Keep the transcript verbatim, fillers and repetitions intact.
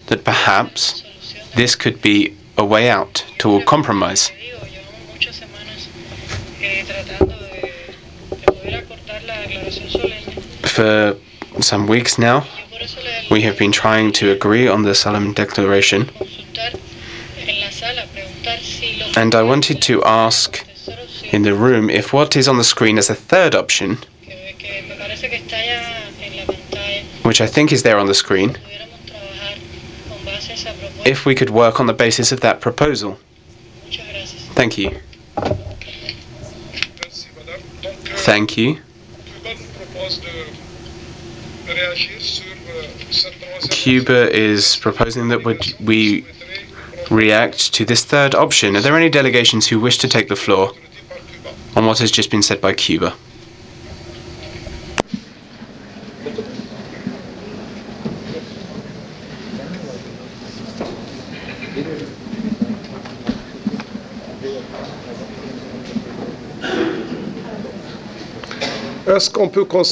that perhaps this could be a way out to a compromise. For some weeks now, we have been trying to agree on the solemn declaration, and I wanted to ask in the room if what is on the screen as a third option, which I think is there on the screen, if we could work on the basis of that proposal. Thank you. Thank you. Cuba is proposing that we react to this third option. Are there any delegations who wish to take the floor on what has just been said by Cuba? Est-ce qu'on peut